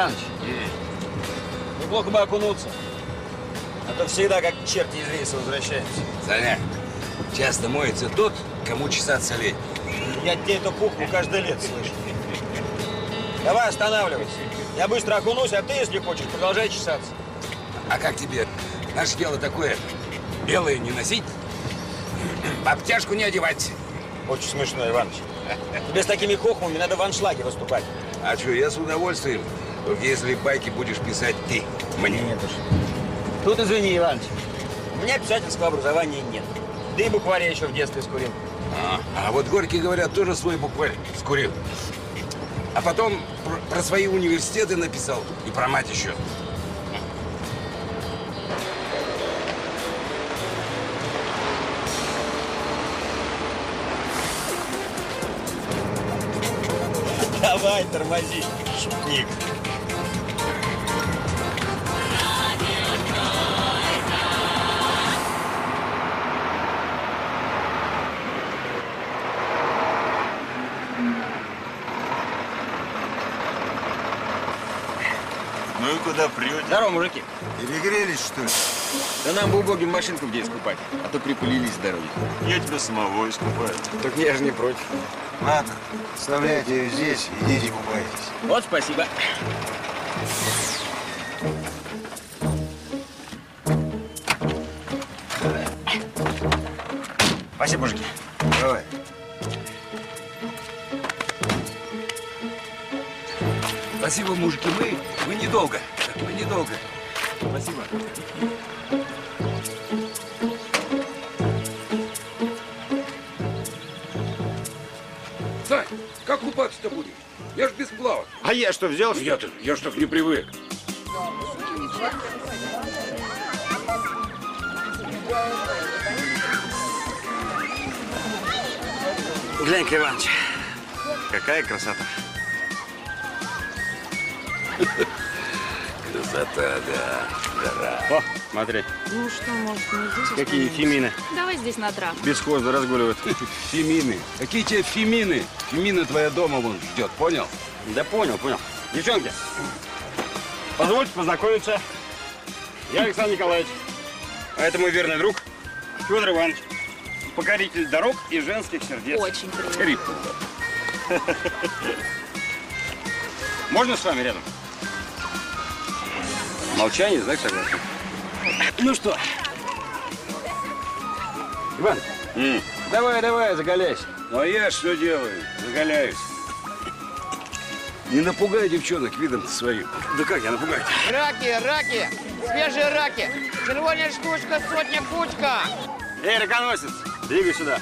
Иваныч, неплохо бы окунуться. А то всегда как черти из рейса возвращаемся. Саня, часто моется тот, кому чесаться лень. Я тебе эту пуху каждое лето слышу. Давай останавливайся. Я быстро окунусь, а ты, если хочешь, продолжай чесаться. А как тебе? Наше дело такое. Белое не носить, в обтяжку не одевать. Очень смешно, Иваныч. Тебе с такими хохмами надо в аншлаге выступать. А что, я с удовольствием. Только если байки будешь писать ты мне. Нет уж. Тут извини, Иваныч. У меня писательского образования нет. Да и букварь я еще в детстве скурил. А вот Горький, говорят, тоже свой букварь скурил. А потом про свои университеты написал. И про мать еще. Давай, тормози, шутник. Ну и куда прете? Здорово, мужики. Перегрелись, что ли? Да нам бы убогим машинку где искупать, а то припылились с дороги. Я тебя самого искупаю. Так я же не против. Ладно, оставляйте ее здесь, идите купайтесь. Вот спасибо. Спасибо, мужики. Давай. Спасибо, мужики, мы недолго. Мы недолго. Спасибо. Сань, как купаться-то будешь? Я ж без плавок. А я что, взял? Я ж так не привык. Глянь-ка, Иваныч, какая красота. Красота, да. Жара. О, смотри, Ну что, может, мы здесь какие остановимся? фемины Давай здесь на травку. бесхозно разгуливают. Фемины. Какие тебе фемины? Фемина твоя дома вон ждет, понял? Да понял, понял. Девчонки, позвольте познакомиться. Я Александр Николаевич. А это мой верный друг Федор Иванович. Покоритель дорог и женских сердец. Очень приятно. Риппл. Можно с вами рядом? Молчание, знак согласия. Ну что? Иван, давай, заголяйся. Ну а я что делаю? Заголяюсь. Не напугай девчонок видом своим. Да как я напугаю? Раки! Свежие раки! Червоная штучка, сотня кучка! Эй, раконосец, двигай сюда.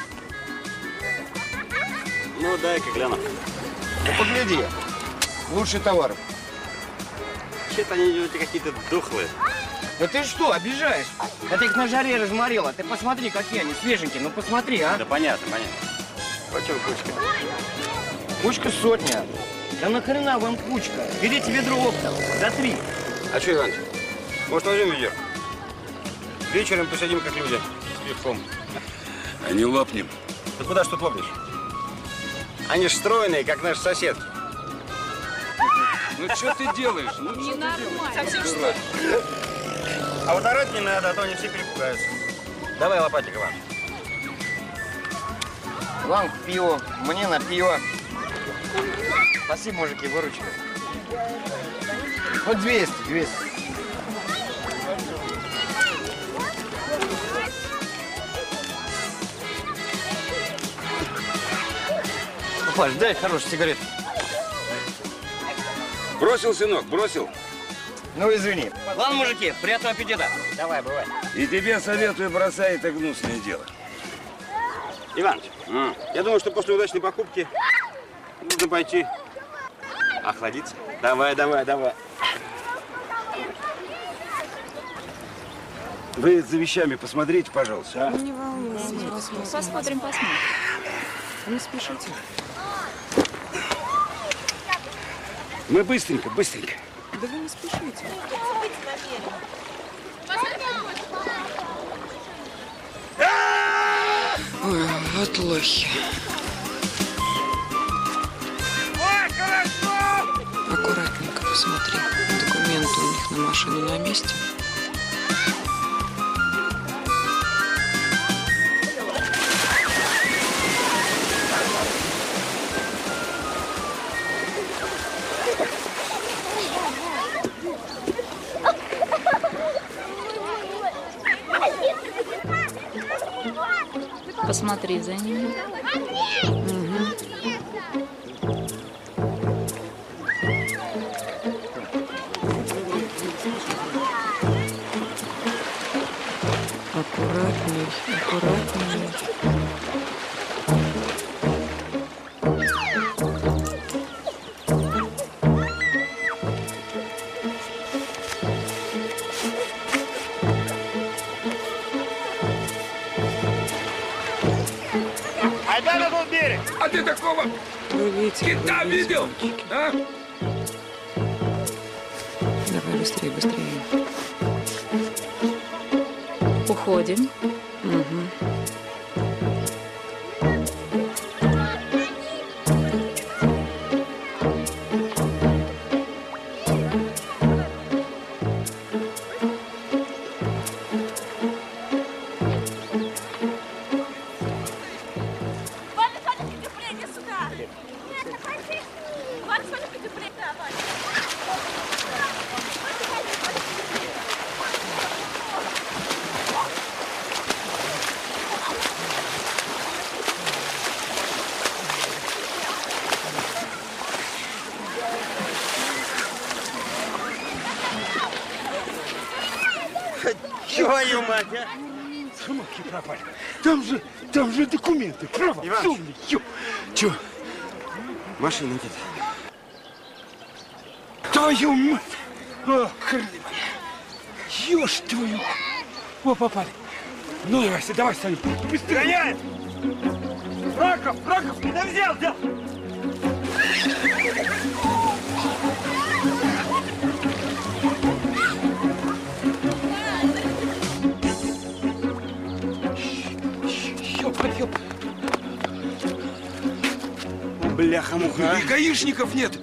Ну, дай-ка гляну. Ну погляди, лучший товар. Че-то они у тебя какие-то духлые. Да ты что, обижаешь? Да ты их на жаре разморила. Ты посмотри, какие они свеженькие. Ну посмотри, а. Да понятно. Почем кучка? Кучка сотня. Да нахрена вам кучка? Берите ведро оптом. За 3. А что, Иваныч, может, возьмем ведерко? Вечером посидим, как люди, с пивком. А не лопнем. Ты куда ж тут лопнешь? Они ж стройные, как наши соседки. Ну что ты делаешь? Ну, Ненормально. Совсем что ли? А вот орать не надо, а то они все перепугаются. Давай лопатик, Иван. Вам пиво, мне на пиво. Спасибо, мужики, выручили. Вот 200. Ну, Паш, дай хорошую сигарету. бросил, сынок, бросил. Ну, извини. Ладно, мужики, приятного аппетита. Давай, бывай. И тебе советую, бросай это гнусное дело. Иваныч, я думаю, что после удачной покупки нужно пойти охладиться. Давай. Вы за вещами посмотрите, пожалуйста. Не волнуйтесь. Посмотрим. Не спешите. Мы быстренько. Да вы не спешите. Ой, вот лохи. Ой, хорошо! Аккуратненько. Посмотри, документы у них на машину на месте. Посмотри за ними. Аккуратней, аккуратней. Айда на тот берег! А ты такого кита видел? А? Давай быстрее, быстрее. Уходим. Твою мать, а! Сумки пропали. Там же документы. Право, Иваныч. сумки. Чё? Машина где-то. Твою мать! О, хрен. Ёж твою. О, попали. Ну, Вася, давай, Саня, быстрее. Гоняет! Раков, да взял! Ёп. Бляха-муха. И гаишников нет!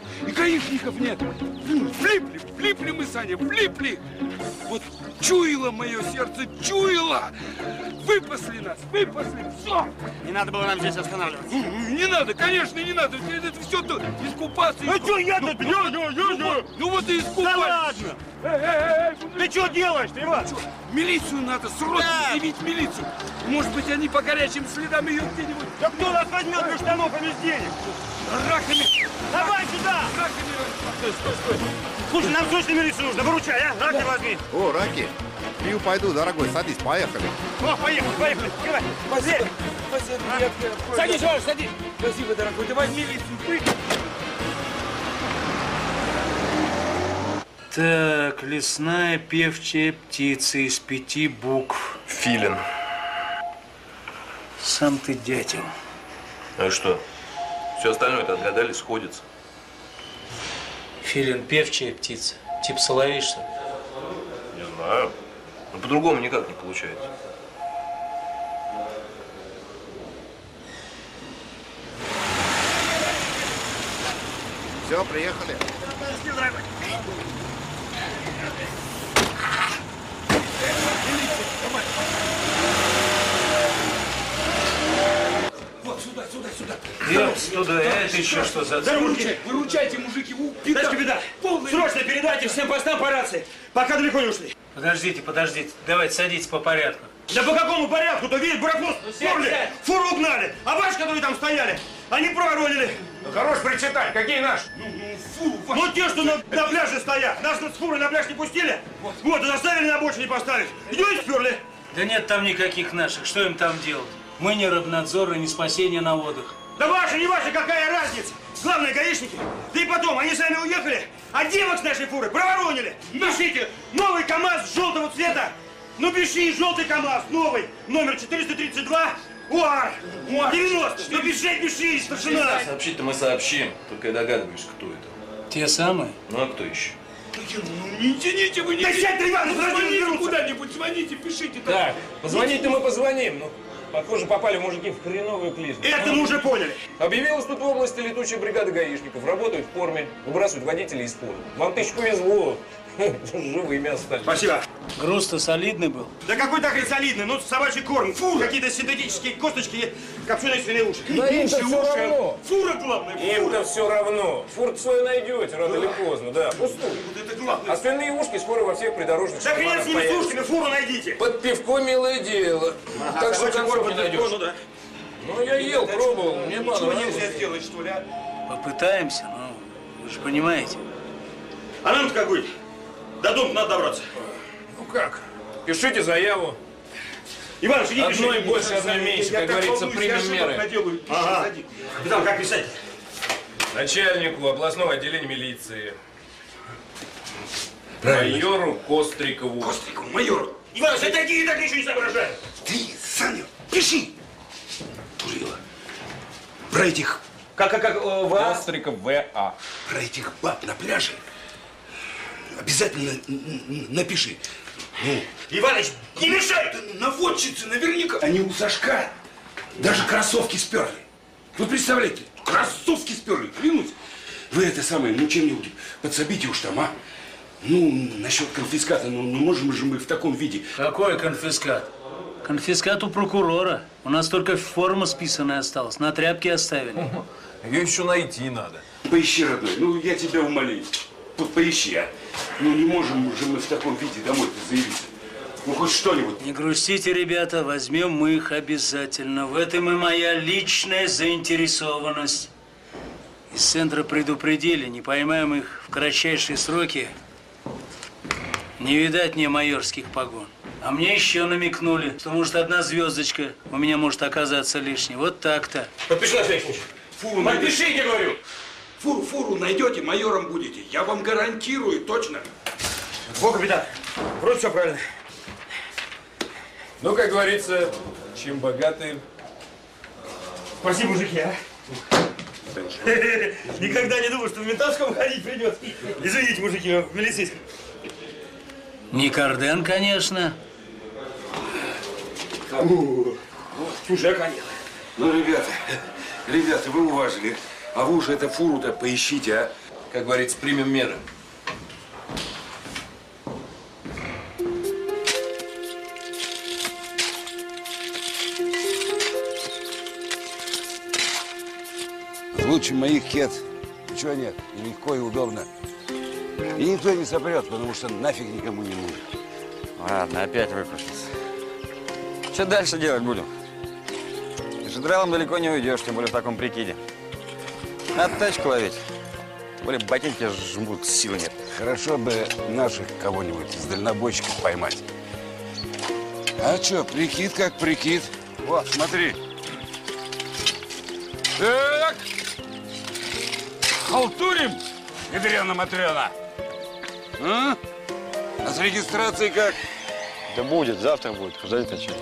Влипли мы, Саня, влипли! Вот чуяло мое сердце, чуяло! Выпасли нас, все! Не надо было нам здесь останавливаться. Не надо, конечно, не надо. Это все тут искупаться. А что я тут? Ну вот и искупаться. Да ладно! Ты что делаешь-то, Иван? Милицию надо, срочно явить милицию. Может быть, они по горячим следам ее где-нибудь... Да кто нас возьмет без штанов и без денег? Раками! Давай сюда! Стой. Слушай, нам срочно милицию нужно, выручай, а? Раки возьми. О, Раки, пью пойду, дорогой, садись, поехали. О, поехали. Давай, Спасибо. Садись, Ваш, садись. Спасибо, дорогой. Давай милицию. Так, лесная певчая птица из 5 букв. Филин. Сам ты дятел. А что? Все остальное-то отгадали, сходится. Филин певчая птица. Тип соловей, что ли? Не знаю. Но по-другому никак не получается. Все, приехали. Вот, сюда. Туда, это еще что за... Выручайте, мужики. Товарищ капитан, срочно передайте всем постам по рации, пока далеко не ушли. Подождите. Давайте садитесь по порядку. Да по какому порядку-то? Видишь, барахло сперли, фуру угнали, а ваши, которые там стояли, они проронили. Ну, хорош причитать. Какие наши? Ну те, что на пляже стоят. Нас с фурой на пляж не пустили. Вот, и заставили на обочине поставить. Идете сперли. Да нет там никаких наших. Что им там делать? Мы не Рыбнадзор и не спасение на водах. Да ваши, не ваши, какая разница? Главное, гаишники. Да и потом, они сами уехали, а девок с нашей фуры проворонили. Пишите, новый КамАЗ желтого цвета. Ну пиши, желтый КамАЗ, новый, номер 432, УАР, 90. Ну пиши, старшина. Сообщить-то мы сообщим. Только я догадываюсь, кто это. Те самые? Ну а кто еще? Ну, не тяните вы, не Да сядь, Иван, звоните разберутся. куда-нибудь, звоните, пишите. Так, позвонить-то мы позвоним. Ну, Похоже, попали мужики в хреновую клизму. Это мы уже поняли. Объявилась тут в области летучая бригада гаишников. Работают в форме, выбрасывают водителей из поля. Вам тысяч повезло. Живые мясо стали. Спасибо. Груз-то солидный был. Да какой так солидный? Ну, собачий корм, фура, какие-то синтетические косточки, копченые свиные уши. Да им-то все равно. Фура главное. Им-то все равно. Фур свою найдете рано или поздно, да. Пустую. Вот это главное. А свиные ушки скоро во всех придорожных Да хрен шарманах с ними, появятся. слушайте, фуру найдите. Под пивко милое дело. Так что собачий корм концов не под найдешь. пивко, ну да. Ну, я ел, пробовал, мне Ничего понравилось. нельзя сделать, что ли, а? Попытаемся, но вы же понимаете. А нам-то как быть? До дома надо добраться. Ну как? Пишите заяву. Иваныч, иди пиши. Одной больше, одной меньше, как говорится, примем меры. Ага. Капитан, как писать? Начальнику областного отделения милиции. Майору Кострикову. Кострикову, майору. Иваныч, отойди, я так ничего не соображаю. Ты, Саня, пиши. Турила. Про этих, Костриков В.А. про этих баб на пляже обязательно напиши. Ну, Иваныч, не мешай! наводчицы наверняка. Они у Сашка даже кроссовки сперли. Вы представляете, кроссовки сперли, клянусь. Вы это самое, ну чем-нибудь подсобите уж там, а? Ну, насчет конфиската, ну не можем же мы в таком виде. Какой конфискат? Конфискат у прокурора. У нас только форма списанная осталась. На тряпке оставили. Ее еще найти надо. Поищи, родной, ну я тебя умоляю. Поищи, а. Ну не можем же мы в таком виде домой-то заявиться. Ну хоть что-нибудь. Не грустите, ребята, возьмем мы их обязательно. В этом и моя личная заинтересованность. Из центра предупредили, не поймаем их в кратчайшие сроки. Не видать мне майорских погон. А мне еще намекнули, что может одна звездочка у меня может оказаться лишней. Вот так-то. Подпиши на всякий случай. Фуру Подпишите, говорю. Фуру найдете, майором будете. Я вам гарантирую, точно. Во, капитан, вроде все правильно. Ну, как говорится, чем богаты. Спасибо, мужики, а. Никогда не думал, что в ментовском ходить придется. Извините, мужики, в милицейском. Не Карден, конечно. Чужак, конечно. Ну, ребята, вы уважили. А вы уже эту фуру-то поищите, а. Как говорится, примем меры. Лучше моих кет. Ничего нет. И легко, и удобно. И никто не сопрет, потому что нафиг никому не нужен. Ладно, опять выпрошился. Что дальше делать будем? Жидралом далеко не уйдешь, тем более в таком прикиде. Надо тачку ловить. Тем более ботинки жмут, сил нет. Хорошо бы наших кого-нибудь из дальнобойщиков поймать. А что, прикид как прикид. Вот, смотри. Так. Халтурим, ядрена-матрена. А с регистрацией как? Да будет, завтра будет. Ждать-то что?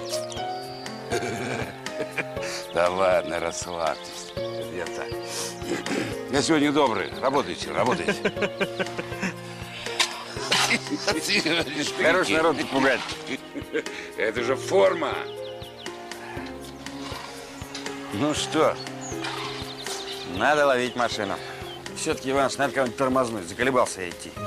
Да ладно, расслабьтесь. Это. Я сегодня добрый. Работайте, работайте. Хороший народ пугать. Это же форма. Ну что, надо ловить машину. Все-таки, Иваныч, надо кого-нибудь тормознуть. Заколебался я идти.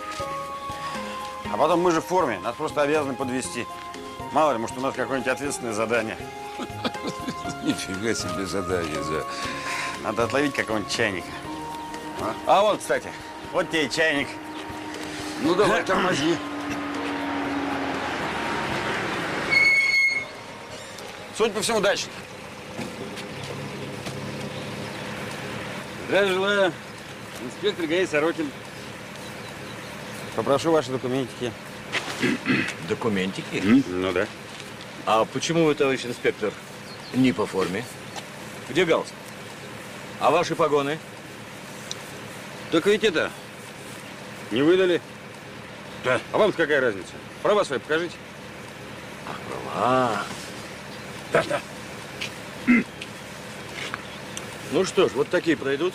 А потом мы же в форме. Нас просто обязаны подвезти. Мало ли, может, у нас какое-нибудь ответственное задание. Нифига себе задание за... Надо отловить какого-нибудь чайника. А вот, кстати, вот тебе и чайник. Ну, давай, тормози. Судя по всему, дачник. Здравия желаю. Инспектор ГАИ Сорокин. Попрошу ваши документики. Документики? Ну да. А почему вы, товарищ инспектор, не по форме? Где галстук? А ваши погоны? Так ведь это, не выдали. Да. А вам какая разница? Права свои покажите. Права. Да. Ну что ж, вот такие пройдут.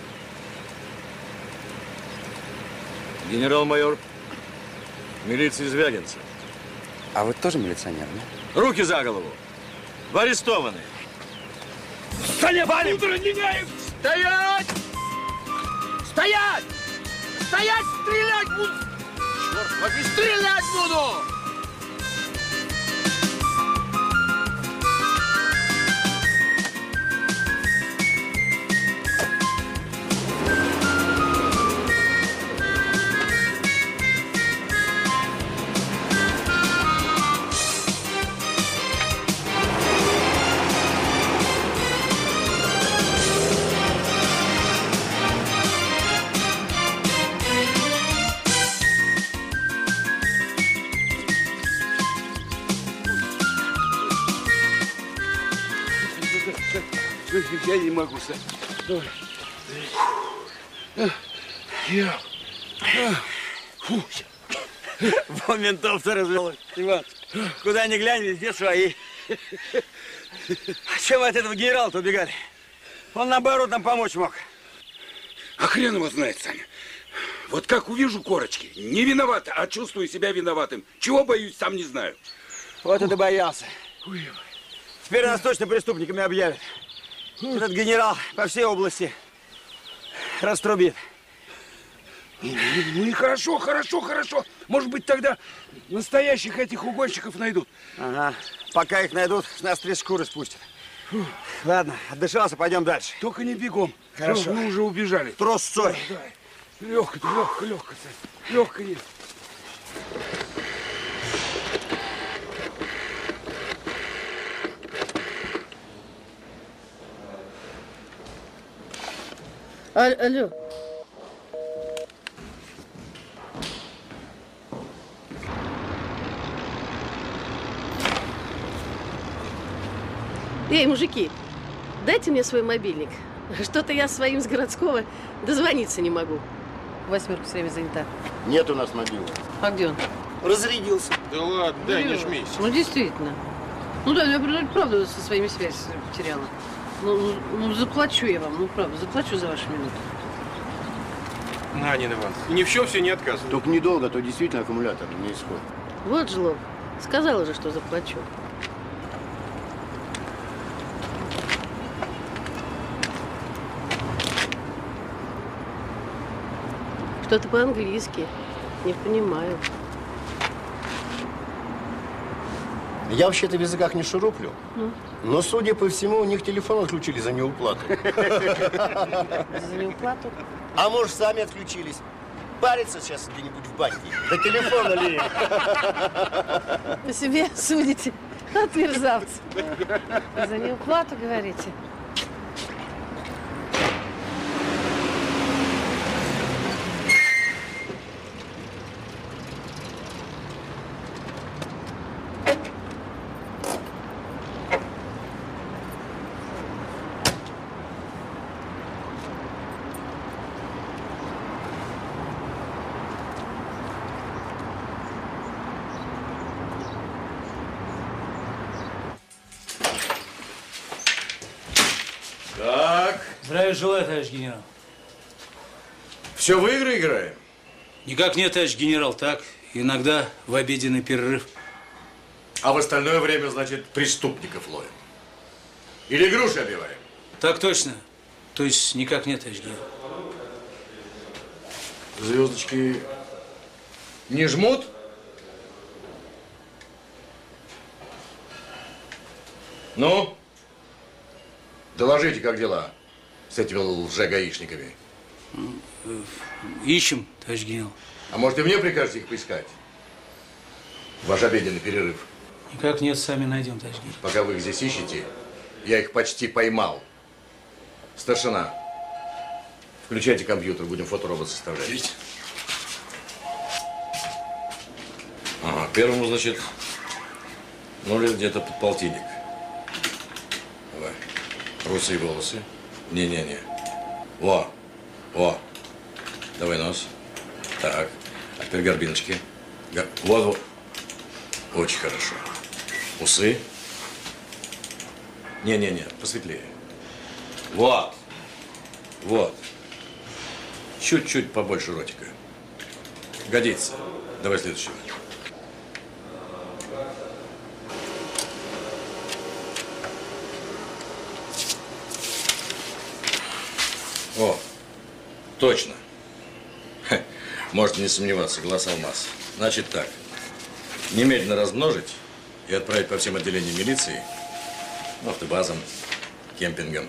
Генерал-майор милиции Звягинцев. А вы тоже милиционер, да? Руки за голову! в арестованные. Саня, Валим! Ниняев! Стоять! Стоять! Стоять! Стрелять буду! Черт возьми, стрелять буду! Я не могу, Сань. Вон ментов-то развелось, Иван. Куда ни глянь, везде свои. Чем вы от этого генерала-то убегали? Он, наоборот, нам помочь мог. А хрен его знает, Саня. Вот как увижу корочки, не виноват, а чувствую себя виноватым. Чего боюсь, сам не знаю. Вот это боялся. Теперь нас точно преступниками объявят. Этот генерал по всей области раструбит. Ну и хорошо, хорошо, хорошо. Может быть, тогда настоящих этих угонщиков найдут. Ага. Пока их найдут, с нас 3 шкуры спустят. Ладно, отдышался, пойдем дальше. Только не бегом. Хорошо. Мы уже убежали. Тросцой. Легко, легко, Сань. Легко есть. Алло. Эй, мужики, дайте мне свой мобильник. Что-то я своим с городского дозвониться не могу. 8 все время занята. Нет у нас мобильного. А где он? Разрядился. Да ладно, дай, не жмись. Ну, действительно. Ну да, я правда со своими связями потеряла. Ну, заплачу я вам, ну правда, заплачу за вашу минуту. На, Нина Ивановна, и ни в чем все не отказывай. Только недолго, а то действительно аккумулятор не исходит. Вот жлоб. Сказала же, что заплачу. Что-то по-английски. Не понимаю. Я вообще-то в языках не шуруплю. Но, судя по всему, у них телефон отключили за неуплату. За неуплату? А может, сами отключились. Парятся сейчас где-нибудь в баньке. Да телефона ли? По себе судите. От мерзавца. За неуплату, говорите? Здравия желаю, товарищ генерал. Все в игры играем? Никак нет, товарищ генерал, так. Иногда в обеденный перерыв. А в остальное время, значит, преступников ловим? Или груши обиваем? Так точно. То есть никак нет, товарищ генерал. Звездочки не жмут? Ну? Доложите, как дела с этими лже-гаишниками. Ищем, товарищ генерал. А может, и мне прикажете их поискать? Ваш обеденный перерыв. Никак нет, сами найдем, товарищ генерал. Пока вы их здесь ищете, я их почти поймал. Старшина, включайте компьютер, будем фоторобот составлять. Ага, первому, значит, ну, лет где-то подполтинник. Давай. Русые волосы. Не-не-не. Во. Давай нос. Так. А теперь горбиночки. Вот. Очень хорошо. Усы. Не-не-не, посветлее. Вот. Чуть-чуть побольше ротика. Годится. Давай следующего. О, точно. Можете не сомневаться, глаз алмаз. Значит так, немедленно размножить и отправить по всем отделениям милиции, автобазам, кемпингам.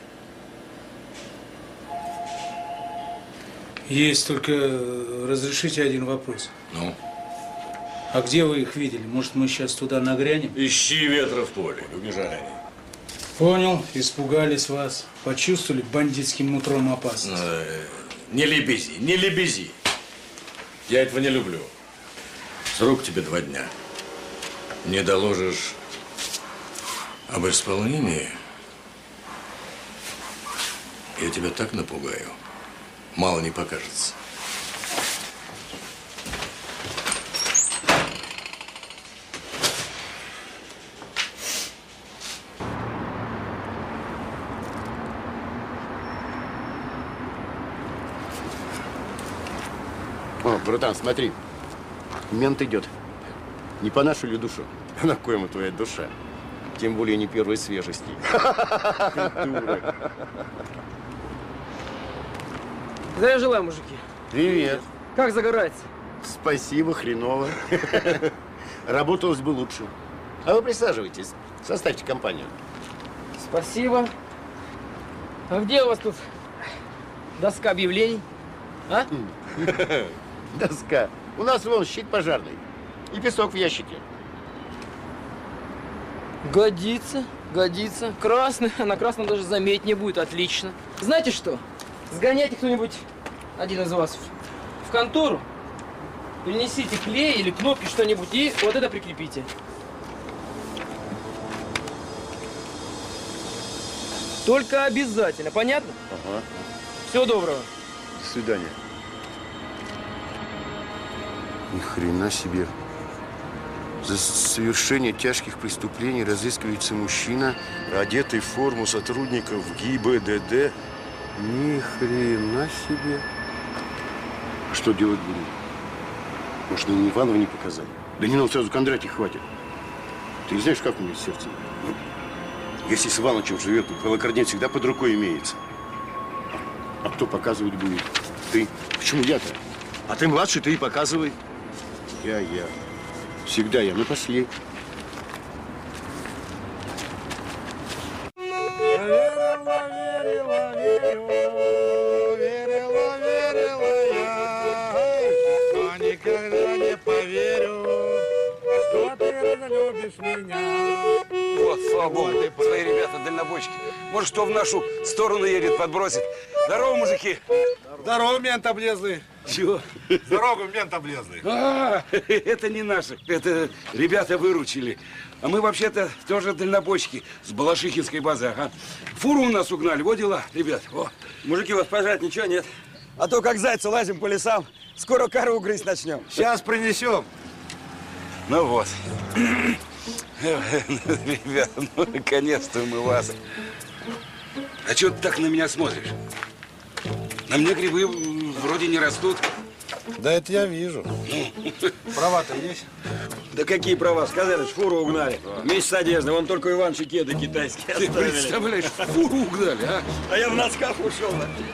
Есть только, разрешите один вопрос. Ну? А где вы их видели? Может, мы сейчас туда нагрянем? Ищи ветра в поле. Убежали они. Понял, испугались вас. Почувствовали бандитским нутром опасность. Не лебези, не лебези. Я этого не люблю. Срок тебе 2 дня. Не доложишь об исполнении, я тебя так напугаю, мало не покажется. О, братан, смотри. Мент идет. Не по нашу ли душу? А на коему твоя душа? Тем более не первой свежести. Здравия желаю, мужики. Привет. Как загорается? Спасибо, хреново. Работалось бы лучше. А вы присаживайтесь, составьте компанию. Спасибо. А где у вас тут доска объявлений? А? Доска. У нас вон щит пожарный. И песок в ящике. Годится, годится. Красный, а на красном даже заметнее будет. Отлично. Знаете что? Сгоняйте кто-нибудь, один из вас, в контору, принесите клей или кнопки, что-нибудь, и вот это прикрепите. Только обязательно, понятно? Ага. Всего доброго. До свидания. Ни хрена себе. За совершение тяжких преступлений разыскивается мужчина, одетый в форму сотрудников ГИБДД. Ни хрена себе. Что делать будем? Может, на Иванова не показали? Да не, ну сразу Кондратий хватит. Ты не знаешь, как у меня сердце? Если с Ивановичем живет, то холокордин всегда под рукой имеется. А кто показывать будет? Ты. Почему я-то? А ты младший, ты и показывай. Я. Всегда я напоследок. Вот, слава богу, свои ребята, дальнобойщики. Может, кто в нашу сторону едет, подбросит. Здорово, мужики. Здорово, мент облезлый. Чего? Здорово, мент облезлый. Это не наши. Это ребята выручили. А мы вообще-то тоже дальнобойщики с Балашихинской базы. Ага. Фуру у нас угнали. Вот дела, ребят. О. Мужики, вас пожрать ничего нет? А то как зайцы лазим по лесам, скоро кору грызть начнем. Сейчас принесем. Ну вот. Ребят, ну наконец-то мы вас. А что ты так на меня смотришь? На мне грибы вроде не растут. Да это я вижу. Права-то есть? Да какие права? Сказали, фуру угнали. Вместе с одеждой. Вон только Иван кеды китайские Ты оставили. представляешь, фуру угнали, а? А я в носках ушел.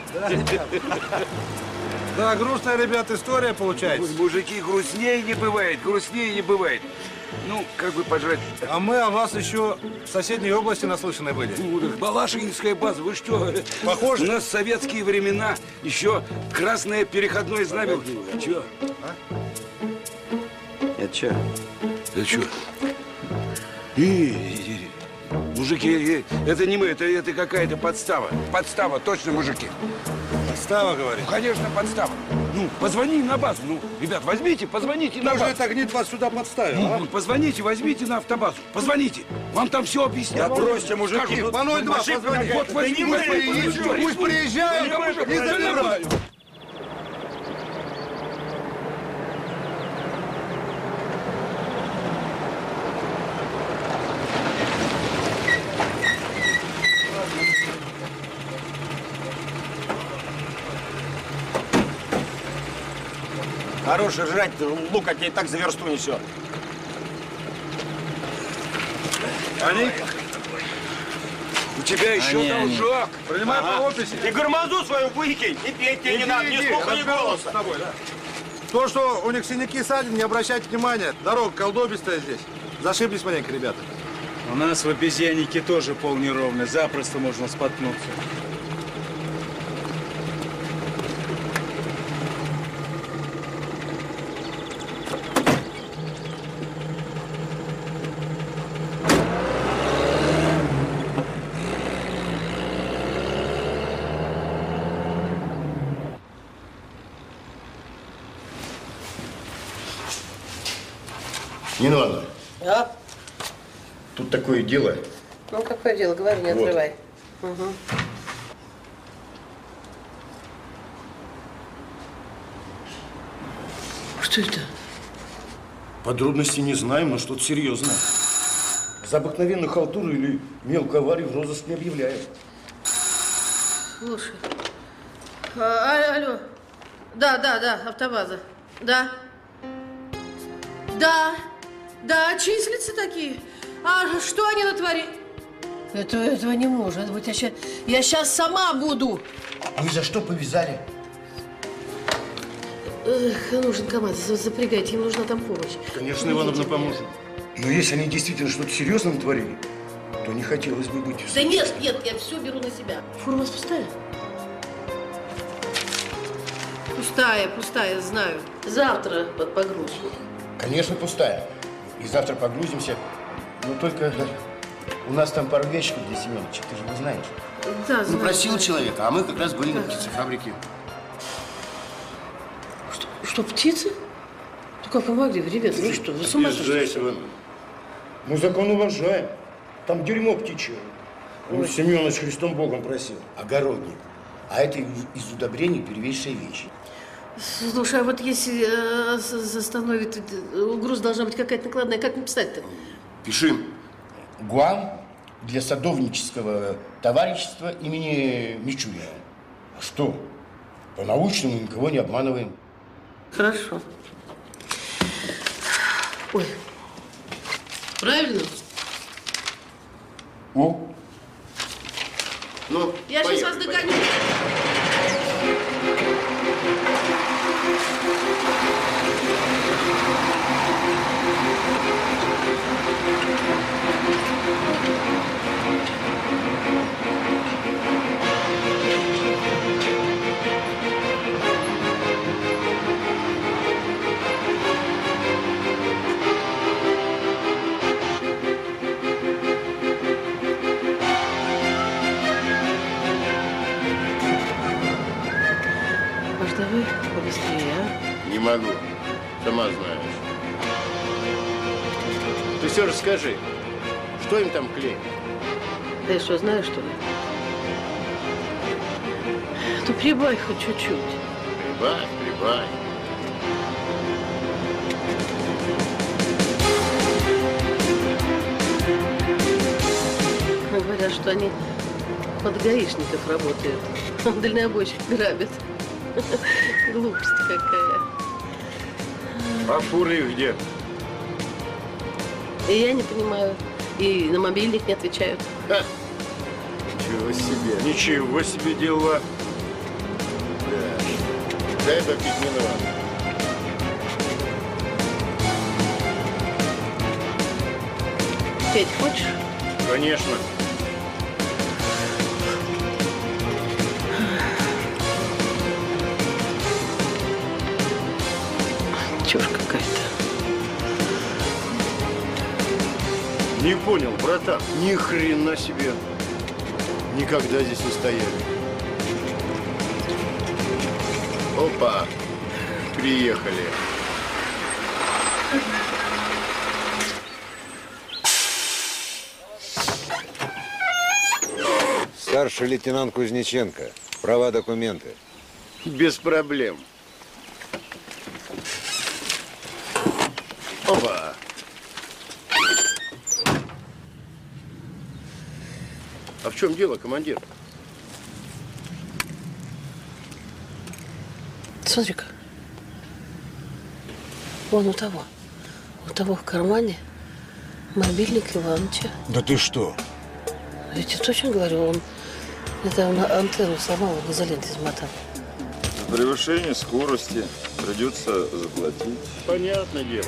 Да, грустная, ребят, история получается. Мужики, грустнее не бывает, грустнее не бывает. Ну, как бы пожрать. А мы о вас еще в соседней области наслышаны были. Балашихинская база, вы что? Похоже. У нас в советские времена еще красное переходное знамя. Че? Это что? Это что? Мужики, это не мы, это какая-то подстава. Подстава, точно, мужики. Подстава, говорит? Ну, конечно, подстава. Ну, позвони на базу. Ну, ребят, возьмите, позвоните на базу. Кто же это гнид вас сюда подставил, а? Позвоните, возьмите на автобазу. Позвоните. Вам там все объяснят. Да бросьте, мужики. Скажут, По 02 позвони. Вот возьми, Пусть приезжают и забирают. Хороший жрать, лук от тебя так за версту несет. Они? У тебя еще должок. Принимай по описи. И гормозу свою выкинь, и петь тебе не надо, ни слуха, ни голоса. С тобой, да? То, что у них синяки ссадины, не обращайте внимания. Дорога колдобистая здесь. Зашиблись маленько, ребята. У нас в обезьяннике тоже пол неровный. Запросто можно споткнуться. Нина Ивановна, А? тут такое дело. Ну, какое дело? Говори, не Вот. отрывай. Угу. Что это? Подробностей не знаем, но что-то серьезное. За обыкновенную халтуру или мелкую аварию в розыск не объявляем. Слушай. Алло. Да, автобаза. Да. Да, числятся такие. А что они натворили? Этого не может быть. Я сейчас сама буду. Вы за что повязали? Нужен КамАЗ, запрягайте, им нужна там помощь. Конечно, Ивановна поможет. Но если они действительно что-то серьезное натворили, то не хотелось бы быть... Да нет, я все беру на себя. Фура у вас пустая? Пустая, знаю. Завтра погрузим. Конечно, пустая. И завтра погрузимся. Но только у нас там пару ящиков для Семеновича, ты же не знаешь. Да, знаю. Просил человека, а мы как раз были на птицефабрике. Что, птицы? Да как вы могли, ребята, вы что, вы с ума сошли? Мы закон уважаем. Там дерьмо птичье. Ну, Семенович Христом Богом просил. Огородник. А это из удобрений первейшая вещь. Слушай, а вот если остановит, груз должна быть какая-то накладная, как написать-то? Пиши. ГУАМ для садовнического товарищества имени Мичурина. А что? По-научному никого не обманываем. Хорошо. Ой. Правильно? О. Ну, я сейчас вас догоню. Может, давай побыстрее, а? Не могу. Сама знаешь. Ты все расскажи. Что им там клеят? Ты что, знаешь, что ли? Ну, прибавь хоть чуть-чуть. Прибавь. Говорят, что они под гаишников работают. Дальнобойщик грабят. Глупость какая. А фуры где? И я не понимаю. И на мобильник не отвечают. Ха. Ничего себе дела. Да. Дай попить, Нина Ивановна. Петь хочешь? Конечно. Чушь какая-то. Не понял, братан. Ни хрена себе. Никогда здесь не стояли. Опа. Приехали. Старший лейтенант Кузнеченко. Права, документы. Без проблем. Опа. А в чем дело, командир? Смотри-ка. Вон у того в кармане мобильник Иваныча. Да ты что? Я тебе точно говорю, он это антенну сломал, он изолентой измотал. За превышение скорости придется заплатить. Понятное дело.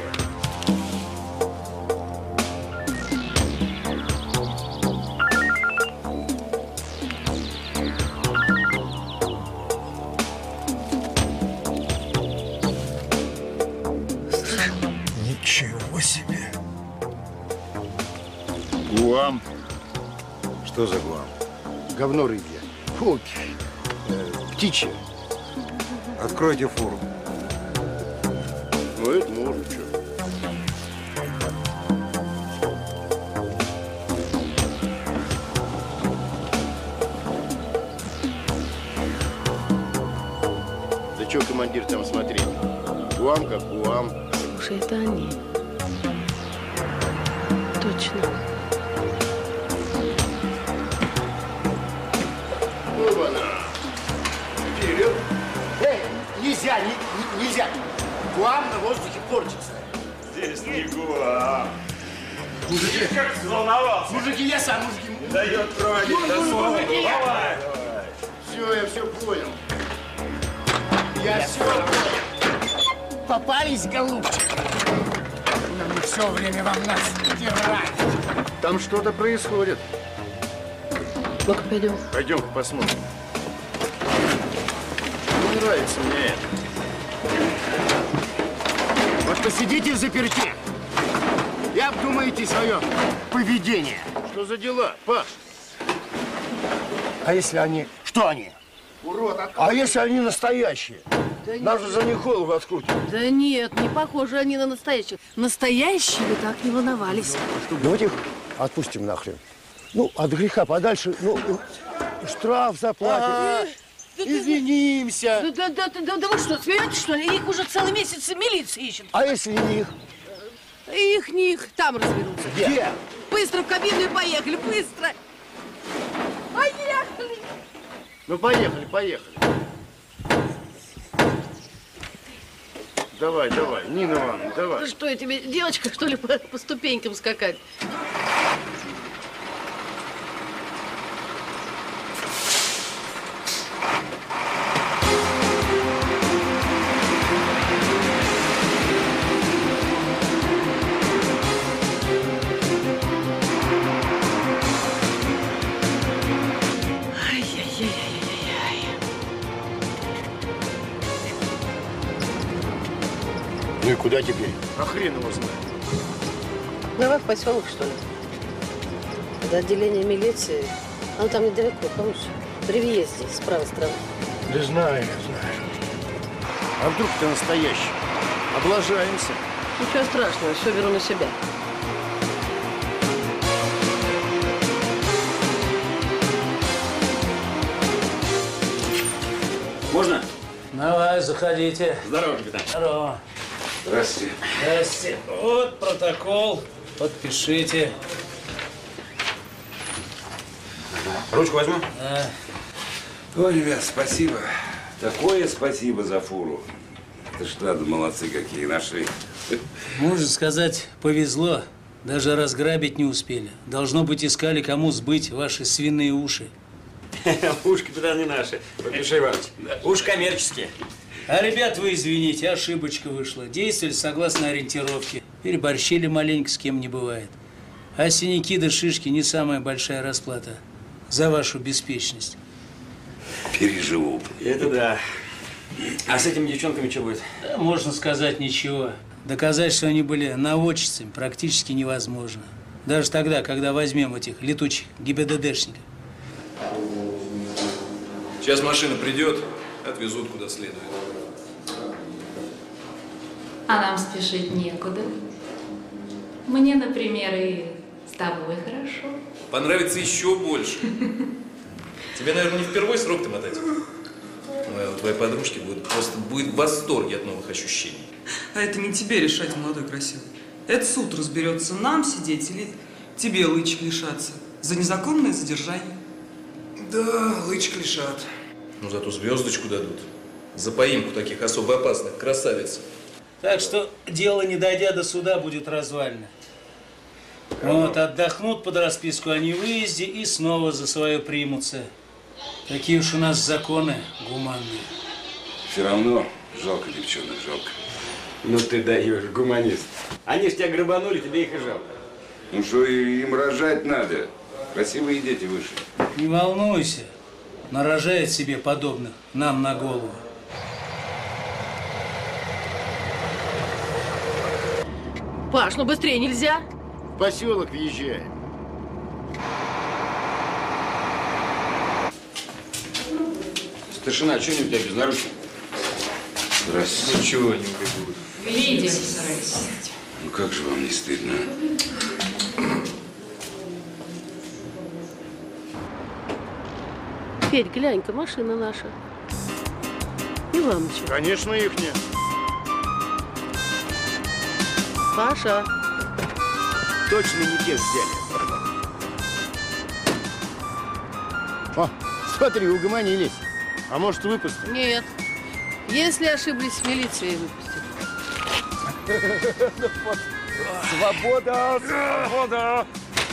Ничего себе. Гуам. Что за гуам? Говно рыбье. Фу, птичье. Откройте фуру. Ну, это можно, что. Да что, командир, там смотри. Гуам как гуам. Слушай, это они. Точно. Оба-на. Перелет. Нельзя, нельзя. Гуам на воздухе портится. Здесь не гуам. Мужики, как взволновался. Мужики, я сам, мужики. Дает проводить до слова. Давай. Все, я все понял. Я все понял. Попались, голубчик. Нам не все время вам нас держать. Там что-то происходит. Ну-ка, пойдем. Пойдем посмотрим. Не нравится мне это. Вот посидите в заперти и обдумайте свое поведение. Что за дела, Паш? А если они... Что они? Урод, а если они настоящие? Да Нас же за них голову открутят. Да нет, не похожи они на настоящих. Настоящие бы так не волновались. Давайте их отпустим нахрен. Ну, от греха подальше, ну, штраф заплатим. Извинимся. Да вы что, смеетесь, что ли? Их уже целый месяц милиция ищет. А если не их? Их, там разберутся. Где? Быстро в кабину и поехали, быстро. Поехали. Ну, поехали. Давай, Нина Ивановна, давай. Ну что, я тебе, девочка, что ли, по ступенькам скакать? Ну и куда теперь? А хрен его знает. Давай в поселок, что ли? До отделения милиции. Он там недалеко, помнишь? При въезде, с правой стороны. Да знаю. А вдруг ты настоящий? Облажаемся. Ничего страшного, все беру на себя. Можно? Давай, заходите. Здорово, капитан. Здорово. Здравствуйте. Здрасте. Вот протокол. Подпишите. Ручку возьму? Да. Ой, ребят, спасибо. Такое спасибо за фуру. Это ж надо, молодцы какие, нашли. Можно сказать, повезло. Даже разграбить не успели. Должно быть, искали, кому сбыть ваши свиные уши. Уши, капитан, не наши. Миша Иванович, уши коммерческие. А, ребят, вы извините, ошибочка вышла. Действовали согласно ориентировке. Переборщили маленько, с кем не бывает. А синяки да шишки не самая большая расплата за вашу беспечность. Переживу. Это да. А с этими девчонками что будет? Да, можно сказать, ничего. Доказать, что они были наводчицами, практически невозможно. Даже тогда, когда возьмем этих летучих ГИБДДшников. Сейчас машина придет, отвезут куда следует. А нам спешить некуда. Мне, например, и с тобой хорошо. Понравится еще больше. Тебе, наверное, не впервой срок-то мотать? Ну, у твоей подружки будет в восторге от новых ощущений. А это не тебе решать, молодой красивый. Это суд разберется, нам сидеть или тебе лычек лишаться за незаконное задержание. Да, лычек лишат. Ну, зато звездочку дадут. За поимку таких особо опасных красавиц. Так что дело, не дойдя до суда, будет развалено. Вот, отдохнут под расписку о невыезде и снова за свое примутся. Такие уж у нас законы гуманные. Все равно жалко девчонок, жалко. Ну ты даешь, гуманист. Они ж тебя грабанули, тебе их и жалко. Ну что, им рожать надо. Красивые дети вышли. Не волнуйся. Нарожает себе подобных нам на голову. Паш, ну быстрее нельзя? В поселок въезжаем. Старшина, что они у тебя без наручников? Здрасте. Ну чего они убегут? Видим, старайся. Ну как же вам не стыдно? Петь, глянь-ка, машина наша. Иваныч. Конечно, ихняя. Паша. Точно не те взяли. О, смотри, угомонились. А может, выпустят? Нет. Если ошиблись, милиция выпустит. Свобода! Свобода!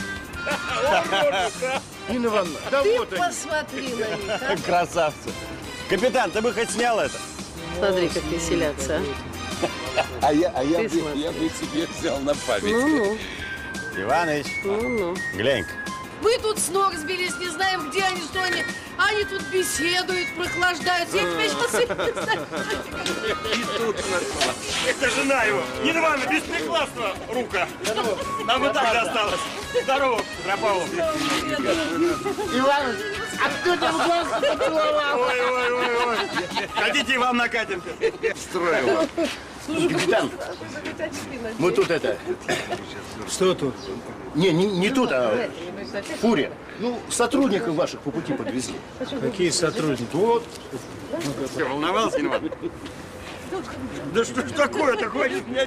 Нина Ивановна, да Ты вот они. посмотри на них, а? Красавцы. Капитан, ты бы хоть снял это? Смотри, как веселятся, а. А я Ты бы себе взял на память. Ну-ну. Иваныч, Ну-ну. глянь-ка. Мы тут с ног сбились, не знаем, где они, что они. Они тут беседуют, прохлаждаются. Я тебя сейчас и представляю. И тут нашла. Это жена его. Нина Ивановна, беспрекладство, рука. Нам и так досталось. Здорово, Петропавлов. Иваныч, а кто там глаз поцеловал? Ой. Хотите, и вам накатим. Строила. Капитан, мы тут это... Что тут? Не тут, а в фуре. Ну, сотрудников ваших по пути подвезли. Какие сотрудники? Вот. Ты волновался, Нина Ивановна? Да что ж такое-то, хватит меня.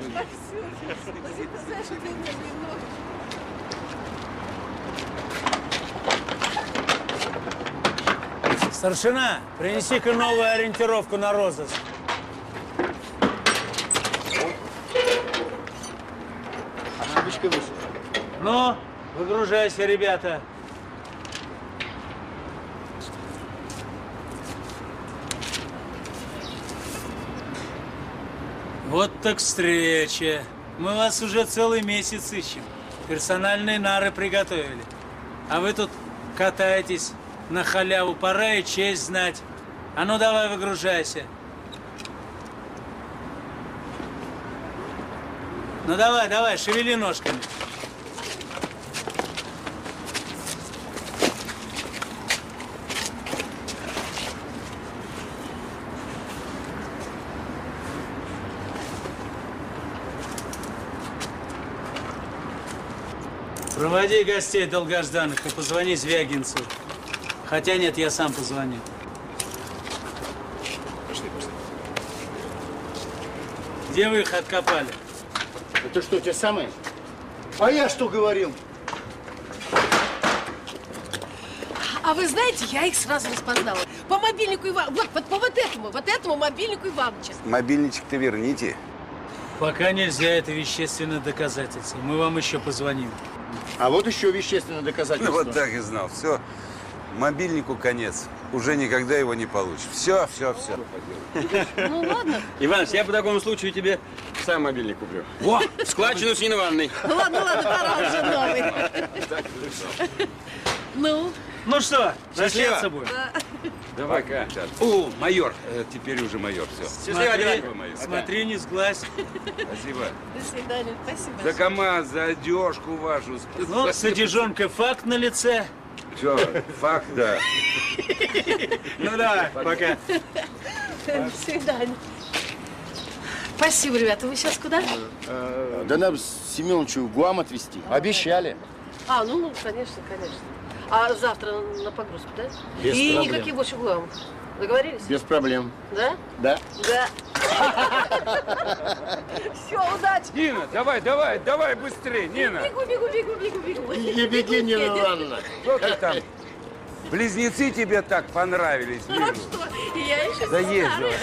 Старшина, принеси-ка новую ориентировку на розыск. Ошибочка вышла. Ну, выгружайся, ребята. Вот так встреча. Мы вас уже целый месяц ищем. Персональные нары приготовили. А вы тут катаетесь на халяву. Пора и честь знать. А ну давай выгружайся. Ну давай, шевели ножками. Проводи гостей долгожданных и позвони Звягинцу. Хотя нет, я сам позвоню. Пошли. Где вы их откопали? Это что, те самые? А я что говорил? А вы знаете, я их сразу распознала. По мобильнику Ивановича. Вот по вот этому мобильнику Ивановича. Мобильничек-то верните. Пока нельзя, это вещественное доказательство. Мы вам еще позвоним. А вот еще вещественное доказательство. Ну, вот так и знал. Все, мобильнику конец. Уже никогда его не получишь. Все. Ну ладно. Иваныч, я по такому случаю тебе сам мобильник куплю. Во! В складчину с Ниной Ивановной. Ладно, пора уже новый. Ну? Ну что, счастливо будем? Давай, пока. О, майор. Теперь уже майор. Все. Смотри, не сглазь. Спасибо. До свидания. Спасибо. За КамАЗ, за одежку вашу. Ну, с одежонкой факт на лице. Все, факт, да. Ну давай, пока. До свидания. Спасибо, ребята. Вы сейчас куда? Да нам с Семеновичу в Гуам отвезти. Обещали. А, ну, конечно. А завтра на погрузку, да? Без И проблем. никаких больше Гуамов. Договорились? Без проблем. Да? Да. Да. Все, удачи. Нина, давай, быстрее, Нина. Бегу. Не беги, Нина Ивановна. Что ты там? Близнецы тебе так понравились, Ну Нина. что, я еще Заездила.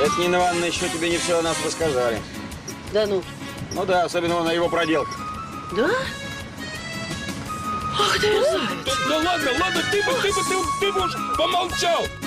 Это Нина Ивановна еще тебе не все о нас рассказали. Да ну? Ну да, особенно на его проделках. Да? Ах ты мерзавец! Да ладно, ты бы уж помолчал.